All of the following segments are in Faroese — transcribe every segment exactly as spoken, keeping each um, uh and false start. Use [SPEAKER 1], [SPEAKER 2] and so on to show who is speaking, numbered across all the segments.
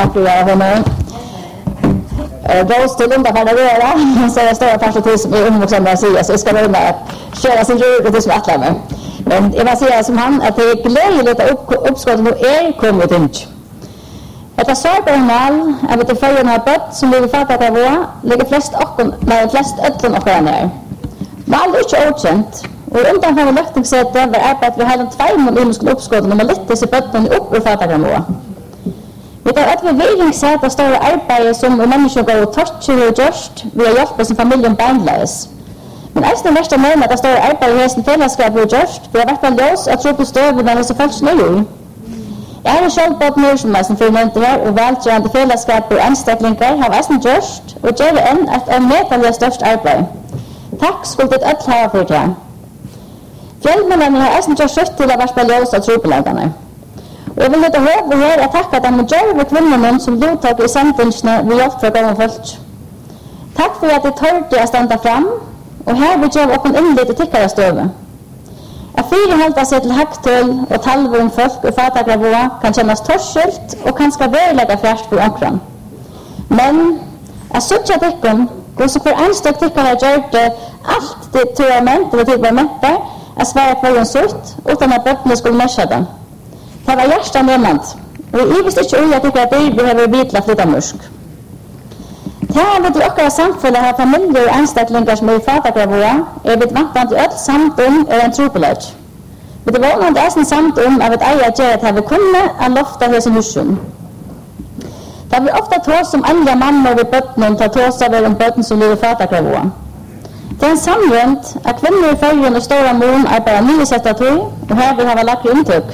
[SPEAKER 1] tack för att vara Gås till undra för att göra, så jag står och tar sig till som är umvuxen med Sia, så jag ska börja med att köra sin djur och det som attlar mig. Men jag vill säga som han att det är glädjligt att upp, uppskottet nu är kommit inte. Detta svar på en mal, jag vet att följen har bött som ligger fattat av våra, ligger flest öppen, med flest öppen och skärnär. Mal är inte okänt, och undan för löftningssättet var arbetet vi hade två mål i uppskottet när man lyfte sig bötten upp och fattat av våra. Vi tar ett förvirringssätt att stora arbete som människor går och toucher och görst via hjälpa sin familjen beinledes. Men även den värsta månaden att stora arbete i hästen fällskap och görst vi har varit en lås att tro på stöv när det så följs nu. Jag är själv på ett mör som är som förmönter här och vältgörande fällskap och anstäcklingar har väsen görst och gör en ett av medtalliga störst arbete. Tack skulle det ett ha för det. Fjällmännen har även gjort skött till att vara lås av tropelägarna. Och jag vill lite höra här att tacka de majorva kvinnorna som deltog i samtingsna vi hjälpt för att gå folk. Tack för att det törde att stanna fram och här vill jag upp en inled och tickare stöve. Att fyra hållta sig till hacktull och talvor om folk och fatagravåa kan kännas torskilt och kanske välägga färst för omkran. Men att sucha tecken går så för anstök tickare gjort allt det turament eller tillbörmättar att svara på en sutt utan att bötterna skulle märsa den. Det var hjärtan nämnt, och jag visste inte hur jag tycker att det behöver vitla flytta mörsk. Här vet vi också att samfället har familjer och anstäcklingar som är i fatagravåa, är vi vantant i öll samt om är en tropelägg. Men det var någon äsen samt om av ett eget gör att vi kunde att lofta hos en husjun. Det har vi ofta tås om andra mammor vid bötten tar tås av en bötten som ligger i fatagravåa. Det är en samrönt att kvinnor i följen och stora mån är bara nysätta tog, och här vill ha lagt intryck.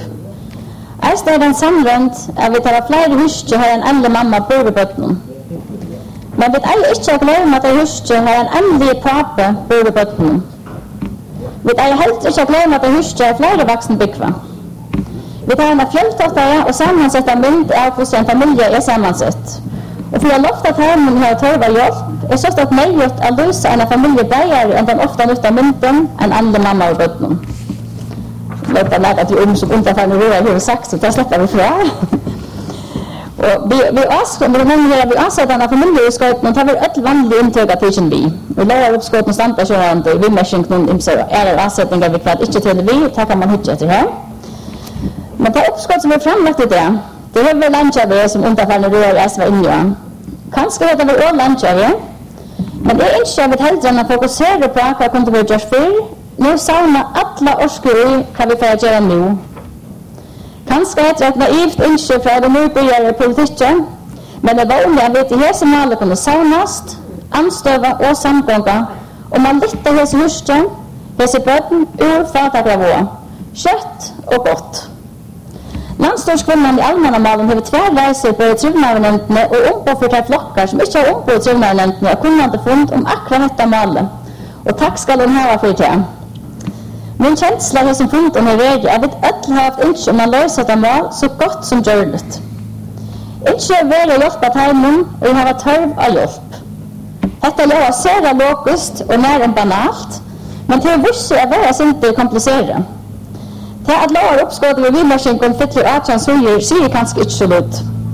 [SPEAKER 1] Äst är den samrönt att vi tar flera husje har en äldre mamma på bötten. Men vi är inte att glömma att husje har en äldre pappa på bötten. Vi är helt inte att glömma att husje har flera vuxna byggva. Vi tar en fjälltottare och sammansätta mynd av hos en familj är sammansett. Och för att lofta att hemmen har torva hjälp är så att möjligt att lösa en familj bägare än den ofta nyttar mynten en äldre mamma på bötten. Vet jag att jag om som inte har några hur sagt så där släpper vi från. Och vi vi avskriver men när vi avsätter den familjeutskott men tar vi ett vanligt intag av teaching vi. Vi lägger upp skott någonstans så här inte vi mäsching någon im så är det avsättningar vi kvart inte till vi tar kan man hitta till här. Men det uppskott som vi framlagt det där. Det är väl lunchare som inte har några S V inne. Kanske det var all lunchare. Men det är inte jag vet helt att fokusera på vad kunde vi göra för. Nu sauna alla orskor kan vi få göra nu. Kanske är det ett naivt önskemål för att nu börjar politiken, men det var om jag vet i hese maler kunde saunast, anstöva och samgånga, och man lyfter hese husten, hese böten ur fatagravåa, kött och gott. Landstårskvinnan i allmänna malen har två resor på trivnavnämndene och ombord för de flockar som inte har ombord trivnavnämndene och kunnande fund om akkurat detta malen. Och tack ska den ha för det. Min känsla är som funkt om i regel att vi alla har haft inte om att lösa det mål så gott som görligt. Inte är väl hjälp att hemmen och ha törv av hjälp. Detta gör sera lokust och när en banalt, men till vissa är värre inte komplicerat. Det att lära uppskottet med villarskinken fyller artan suger säger kanske inte så lut.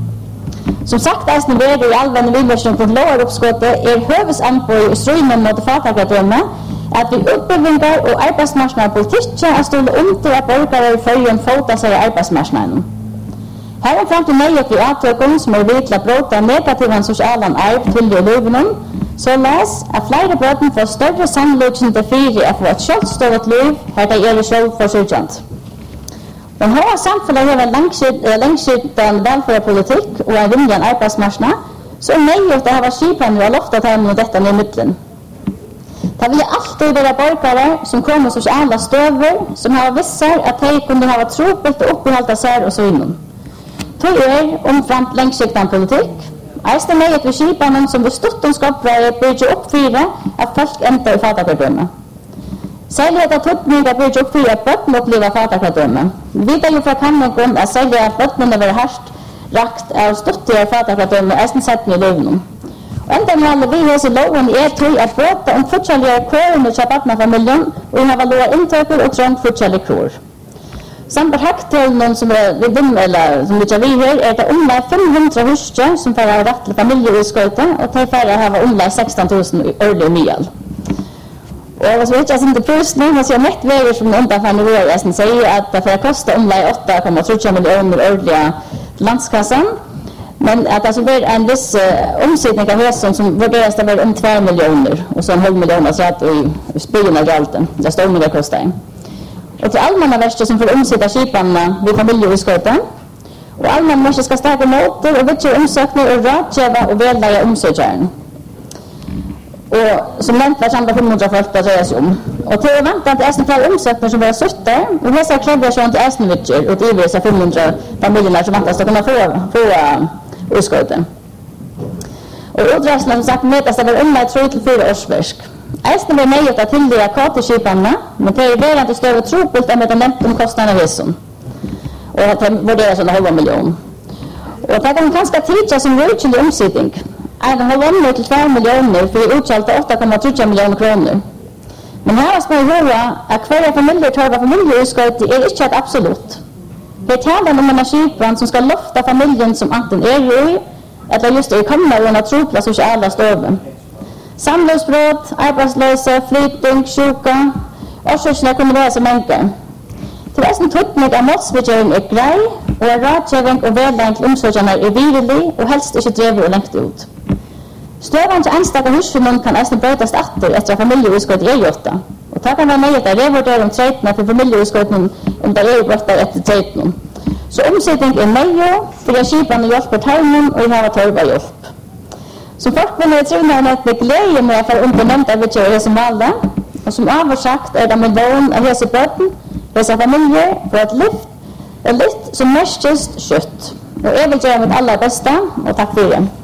[SPEAKER 1] Som sagt, att ni väger i allmänna villarskinken lära uppskottet är huvudsampor i strömmen mot fatagradöme att vi uppbyggningar och arbetsmarknadspolitiken är stående om till att borgare i följen fota sig i arbetsmarknaden. Här är fram till mig att vi avtökning som är vid att bråta negativa sociala arv till det liven, så läs att flera bröten får större sannolikheten till fyra att få ett självstående liv här det är självförsörjande. Den har samfället har en längskjuten välfärdspolitik och en rimlig arbetsmarknad, så är möjligt att ha skipan och lofta ta emot detta med mittlen. Det vill alltid vara borgare som kommer sociala stöver som har vissar att de kunde ha tropelt och uppehållta sig och så innan. Tog er omframt längsiktig politik. Är det med att vi skipanen som vi stutton skapar bygger upp fyra att folk inte fattar bedöma. Särskilt att tuttningar bygger upp fyra att bötten upplever fattarkladöme. Vi vet ju från kammargång att särskilt att bötten är härst rakt av stuttiga fattarkladöme är sett med livnum. Ända med vi har så loven är till att böta om fortsatta kåren och köpatna familjen och har låga intöker och trångt fortsatta kår. Samt hakttalen som är vid dem eller som vi vi här är det omlai fem hundra hushåll som får rätt till familjeutskottet och till färre har omlai sexton tusen årlig mil. Och vad så vet jag inte först nu måste jag mätt väger som undanfallande våra som säger att det får kosta omlai åtta komma tre miljoner årliga landskassan. Men att alltså blir en viss uh, omsättning av hästen som värderas det om två miljoner och så en halv miljon så att i spyna galten. Det står med det kostar. Och till allmänna värster som får omsätta skiparna vid familjeutskottet. Och allmänna värster ska starta motor och vitcher omsökning och rådgöra och vällägga omsökjaren. Och som nämnt var samma femhundra folk att röra sig om. Och till att vänta att det är sådana här omsökningar som var suttar och dessa klädda sig till Äsnevitcher och till dessa femhundra familjerna som väntas att kunna få, få uh, utskottet. Och uträkningen som sagt mätas det var omlai tre till fyra årsverk. Äsne var möjligt att tilldela katerskiparna, men det är väl inte större tropult än med de nämnt om kostnaderna visum. Och det värderas en halva miljon. Och det kan ganska tidsja som rörlig omsättning. En halva miljon till två miljoner för utkällta åtta komma tre miljoner kronor. Men här ska man höra att varje familjer tar vad familjeutskottet är inte ett absolut. Det är talan om en skipan som ska lofta familjen som antingen är i eller just är i kommande och tropla sociala stöven. Samlösbrott, arbetslösa, flytting, sjuka, årsökningar kommer det som enkar. Till väsen tuttning av måttsbedgöring är grej och en rådgivning och värdlägning till omsorgarna är virlig och helst inte drever och längt ut. Stövan till enstaka hushållen kan även brötas efter efter att familjeutskottet är gjort. Och det kan vara nöjligt att revurdera om trejterna för familjeutskottet om det är brottar efter trejterna. Så omsättning är nöjd för att kipan och hjälp på tarmen och i hava torva hjälp. Som folkvänner är trivnärnet med glädje med att få undernämnda vid det som valda. Och som avsagt är det med vån av hese böten, hese familjer för ett lyft, ett lyft som mest just kött. Och jag vill göra mitt allra bästa och tack för det.